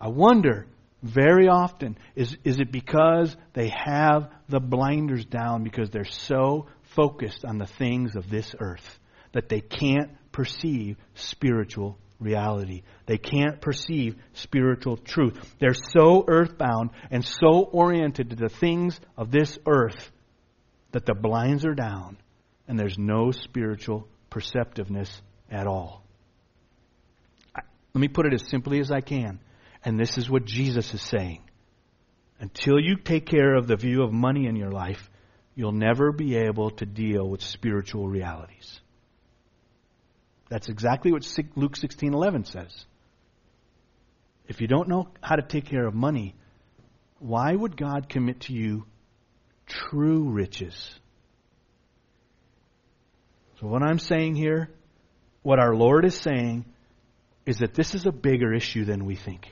very often, is it because they have the blinders down because they're so focused on the things of this earth that they can't perceive spiritual reality. They can't perceive spiritual truth. They're so earthbound and so oriented to the things of this earth that the blinds are down and there's no spiritual perceptiveness at all. Let me put it as simply as I can. And this is what Jesus is saying. Until you take care of the view of money in your life, you'll never be able to deal with spiritual realities. That's exactly what Luke 16:11 says. If you don't know how to take care of money, why would God commit to you true riches? So what I'm saying here, what our Lord is saying, is that this is a bigger issue than we think.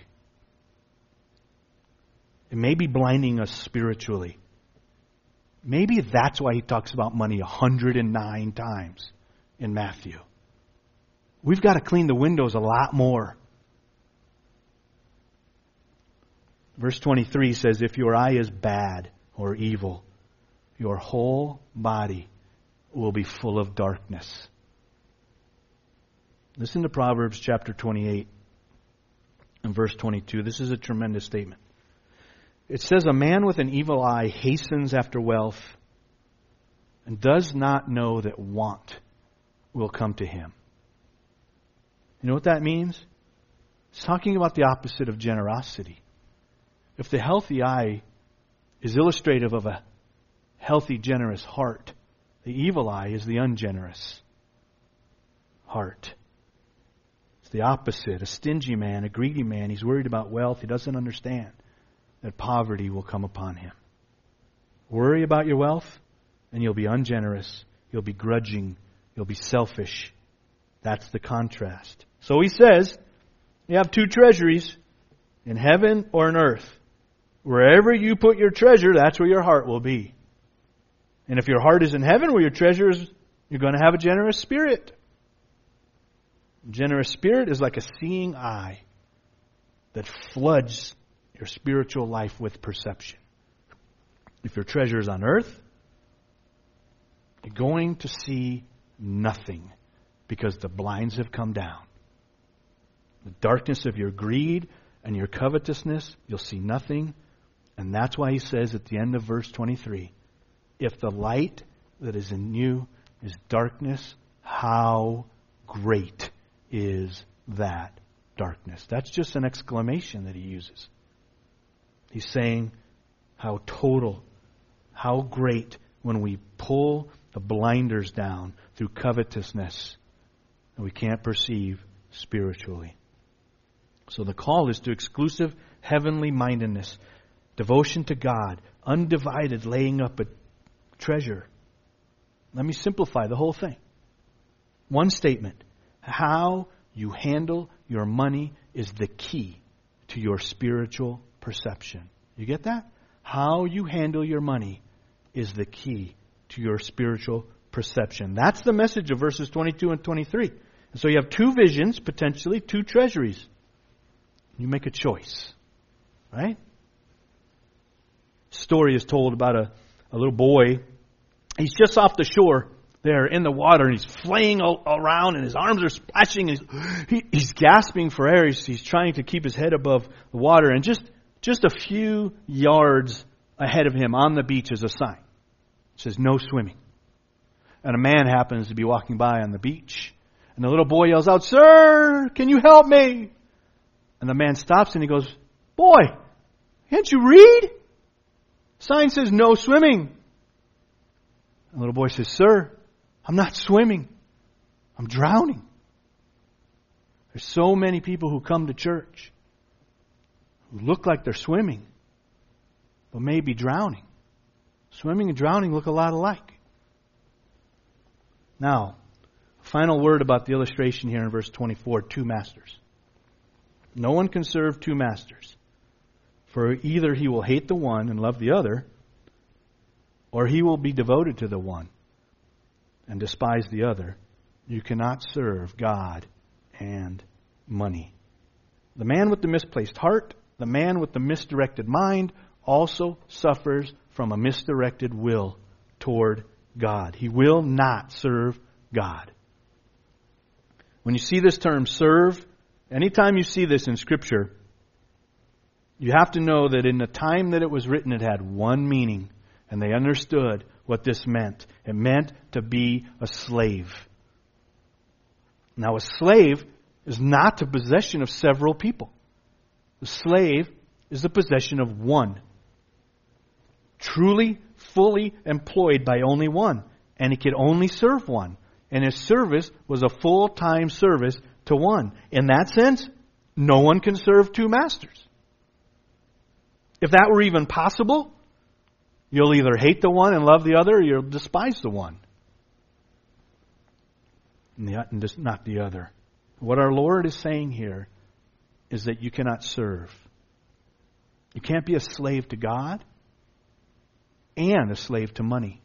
It may be blinding us spiritually. Maybe that's why he talks about money 109 times in Matthew. We've got to clean the windows a lot more. Verse 23 says, if your eye is bad or evil, your whole body will be full of darkness. Listen to Proverbs chapter 28 and verse 22. This is a tremendous statement. It says, a man with an evil eye hastens after wealth and does not know that want will come to him. You know what that means? It's talking about the opposite of generosity. If the healthy eye is illustrative of a healthy, generous heart, the evil eye is the ungenerous heart. It's the opposite. A stingy man, a greedy man, he's worried about wealth. He doesn't understand that poverty will come upon him. Worry about your wealth, and you'll be ungenerous. You'll be grudging. You'll be selfish. That's the contrast. So he says, you have two treasuries, in heaven or in earth. Wherever you put your treasure, that's where your heart will be. And if your heart is in heaven, where your treasure is, you're going to have a generous spirit. A generous spirit is like a seeing eye that floods your spiritual life with perception. If your treasure is on earth, you're going to see nothing because the blinds have come down. The darkness of your greed and your covetousness, you'll see nothing. And that's why he says at the end of verse 23, if the light that is in you is darkness, how great is that darkness? That's just an exclamation that he uses. He's saying how total, how great when we pull the blinders down through covetousness and we can't perceive spiritually. So the call is to exclusive heavenly mindedness. Devotion to God. Undivided laying up a treasure. Let me simplify the whole thing. One statement. How you handle your money is the key to your spiritual perception. You get that? How you handle your money is the key to your spiritual perception. That's the message of verses 22 and 23. And so you have two visions, potentially, two treasuries. You make a choice. Right? Story is told about a little boy. He's just off the shore there in the water, and he's flaying around, and his arms are splashing. He's gasping for air. He's trying to keep his head above the water, and just a few yards ahead of him on the beach is a sign. It says, "No swimming." And a man happens to be walking by on the beach, and the little boy yells out, "Sir, can you help me?" And the man stops and he goes, "Boy, can't you read? Sign says no swimming." And the little boy says, "Sir, I'm not swimming. I'm drowning." There's so many people who come to church who look like they're swimming, but may be drowning. Swimming and drowning look a lot alike. Now, final word about the illustration here in verse 24, two masters. No one can serve two masters. For either he will hate the one and love the other, or he will be devoted to the one and despise the other. You cannot serve God and money. The man with the misplaced heart, the man with the misdirected mind, also suffers from a misdirected will toward God. He will not serve God. When you see this term serve, anytime you see this in Scripture, you have to know that in the time that it was written, it had one meaning, and they understood what this meant. It meant to be a slave. Now, a slave is not the possession of several people. The slave is the possession of one. Truly, fully employed by only one. And he could only serve one. And his service was a full-time service to one. In that sense, no one can serve two masters. If that were even possible, you'll either hate the one and love the other, or you'll despise the one and not the other. What our Lord is saying here is that you cannot serve. You can't be a slave to God and a slave to money.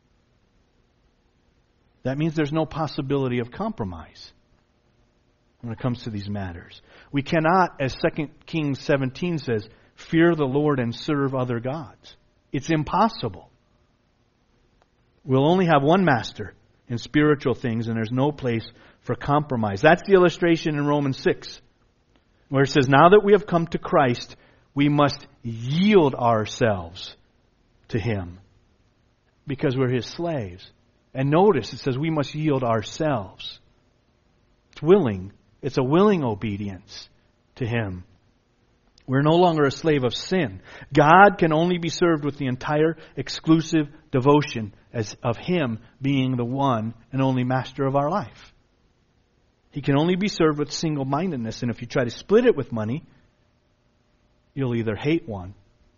That means there's no possibility of compromise when it comes to these matters. We cannot, as 2 Kings 17 says, fear the Lord and serve other gods. It's impossible. We'll only have one master in spiritual things, and there's no place for compromise. That's the illustration in Romans 6, where it says, now that we have come to Christ, we must yield ourselves to Him because we're His slaves. And notice, it says we must yield ourselves. It's willing. It's a willing obedience to Him. We're no longer a slave of sin. God can only be served with the entire exclusive devotion as of Him being the one and only master of our life. He can only be served with single-mindedness. And if you try to split it with money, you'll either hate one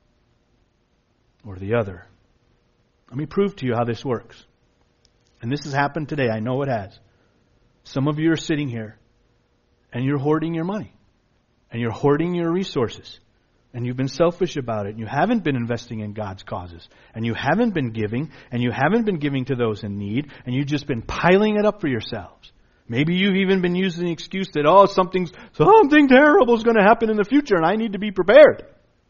or the other. Let me prove to you how this works. And this has happened today. I know it has. Some of you are sitting here and you're hoarding your money. And you're hoarding your resources. And you've been selfish about it. And you haven't been investing in God's causes. And you haven't been giving. And you haven't been giving to those in need. And you've just been piling it up for yourselves. Maybe you've even been using the excuse that, something terrible is going to happen in the future and I need to be prepared.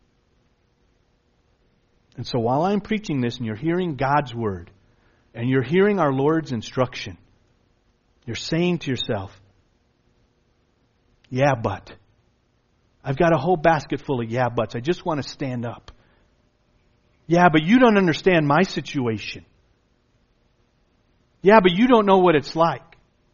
And so while I'm preaching this and you're hearing God's word and you're hearing our Lord's instruction, you're saying to yourself, yeah, but I've got a whole basket full of yeah buts. I just want to stand up. Yeah, but you don't understand my situation. Yeah, but you don't know what it's like.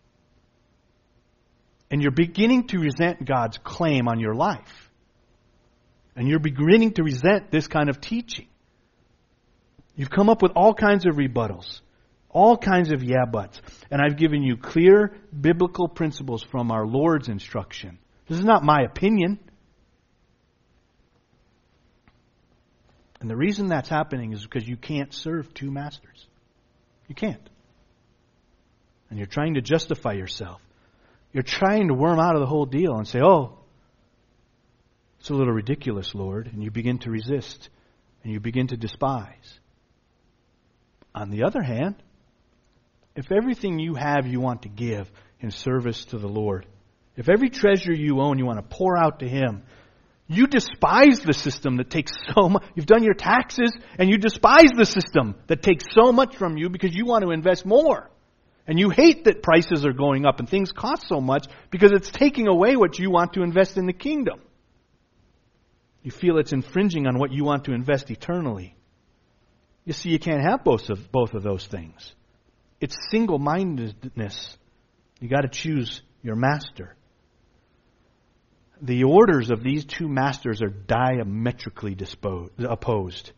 And you're beginning to resent God's claim on your life. And you're beginning to resent this kind of teaching. You've come up with all kinds of rebuttals. All kinds of yeah buts. And I've given you clear biblical principles from our Lord's instruction. This is not my opinion. And the reason that's happening is because you can't serve two masters. You can't. And you're trying to justify yourself. You're trying to worm out of the whole deal and say, oh, it's a little ridiculous, Lord. And you begin to resist. And you begin to despise. On the other hand, if everything you have you want to give in service to the Lord, if every treasure you own you want to pour out to Him, you despise the system that takes so much. You've done your taxes and you despise the system that takes so much from you because you want to invest more. And you hate that prices are going up and things cost so much because it's taking away what you want to invest in the kingdom. You feel it's infringing on what you want to invest eternally. You see, you can't have both of those things. It's single-mindedness. You got to choose your master. The orders of these two masters are diametrically opposed.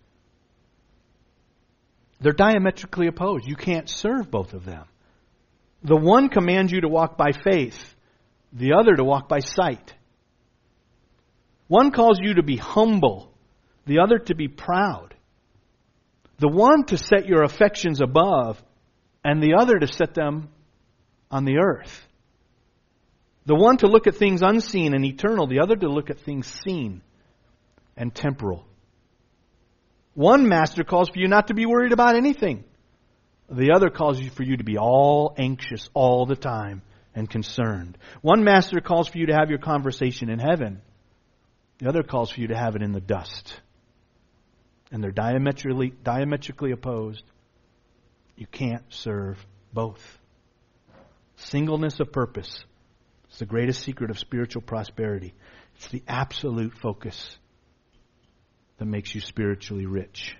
They're diametrically opposed. You can't serve both of them. The one commands you to walk by faith, the other to walk by sight. One calls you to be humble, the other to be proud. The one to set your affections above, and the other to set them on the earth. The one to look at things unseen and eternal, the other to look at things seen and temporal. One master calls for you not to be worried about anything. The other calls for you to be all anxious all the time and concerned. One master calls for you to have your conversation in heaven. The other calls for you to have it in the dust. And they're diametrically opposed. You can't serve both. Singleness of purpose is the greatest secret of spiritual prosperity. It's the absolute focus that makes you spiritually rich.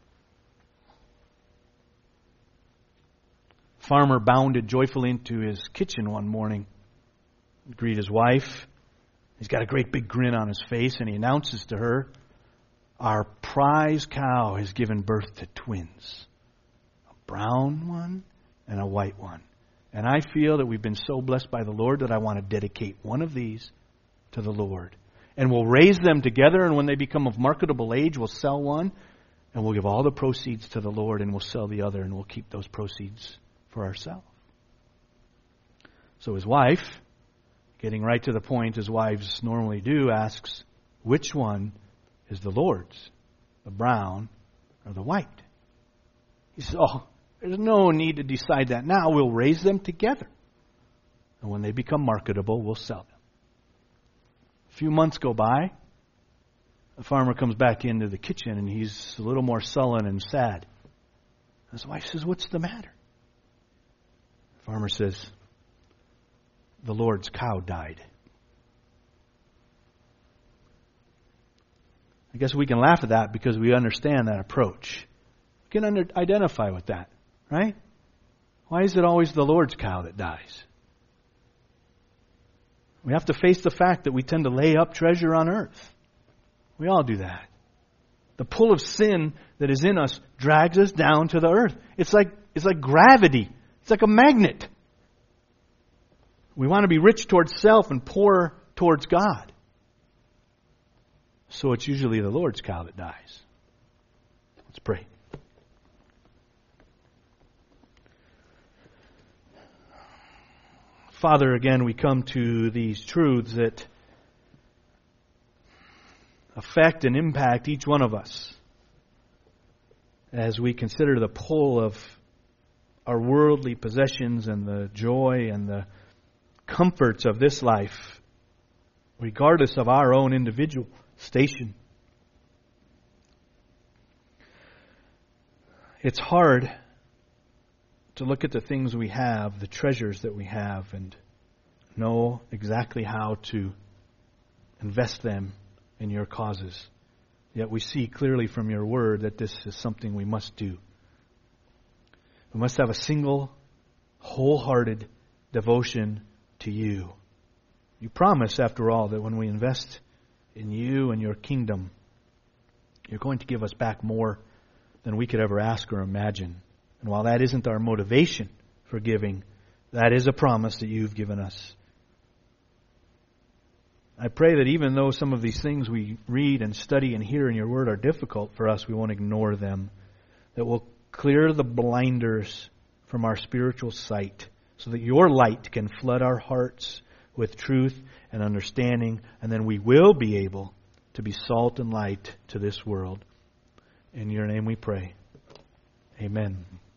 Farmer bounded joyfully into his kitchen one morning to greet his wife. He's got a great big grin on his face, and he announces to her, "Our prize cow has given birth to twins, a brown one and a white one. And I feel that we've been so blessed by the Lord that I want to dedicate one of these to the Lord. And we'll raise them together, and when they become of marketable age, we'll sell one, and we'll give all the proceeds to the Lord, and we'll sell the other, and we'll keep those proceeds for ourselves." So his wife, getting right to the point as wives normally do, asks, "Which one is the Lord's, the brown or the white?" He says, "Oh, there's no need to decide that now. We'll raise them together. And when they become marketable, we'll sell them." A few months go by. The farmer comes back into the kitchen, and he's a little more sullen and sad. His wife says, "What's the matter?" The farmer says, "The Lord's cow died." I guess we can laugh at that because we understand that approach. We can identify with that, right? Why is it always the Lord's cow that dies? We have to face the fact that we tend to lay up treasure on earth. We all do that. The pull of sin that is in us drags us down to the earth. It's like gravity. It's like a magnet. We want to be rich towards self and poor towards God. So it's usually the Lord's cow that dies. Let's pray. Father, again, we come to these truths that affect and impact each one of us as we consider the pull of our worldly possessions and the joy and the comforts of this life, regardless of our own individual station. It's hard to look at the things we have, the treasures that we have, and know exactly how to invest them in your causes. Yet we see clearly from your word that this is something we must do. We must have a single, wholehearted devotion to you. You promise, after all, that when we invest in you and your kingdom, you're going to give us back more than we could ever ask or imagine. And while that isn't our motivation for giving, that is a promise that you've given us. I pray that even though some of these things we read and study and hear in your word are difficult for us, we won't ignore them. That we'll clear the blinders from our spiritual sight so that your light can flood our hearts with truth and understanding, and then we will be able to be salt and light to this world. In your name we pray. Amen.